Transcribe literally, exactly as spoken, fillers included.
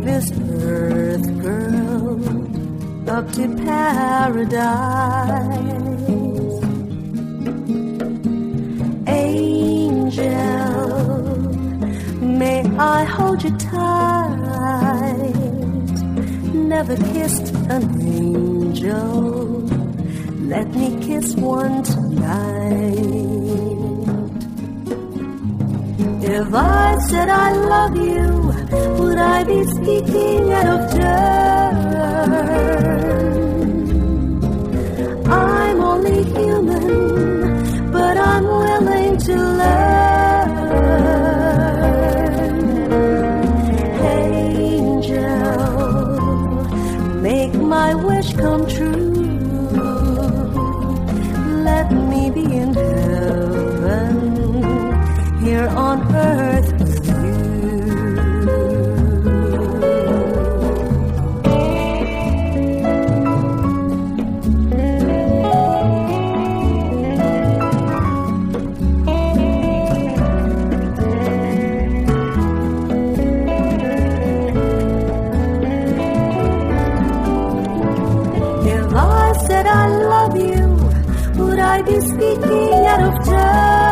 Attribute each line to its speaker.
Speaker 1: this earth, girl, up to paradise. Angel, may I hold you tight? Never kissed an angel, let me kiss one tonight. If I said I love you, would I be speaking out of turn? I'm only human, but I'm willing to learn. Angel, make my wish come true. Let me be in heaven, here on earth with you. If I said I love you, would I be speaking out of turn?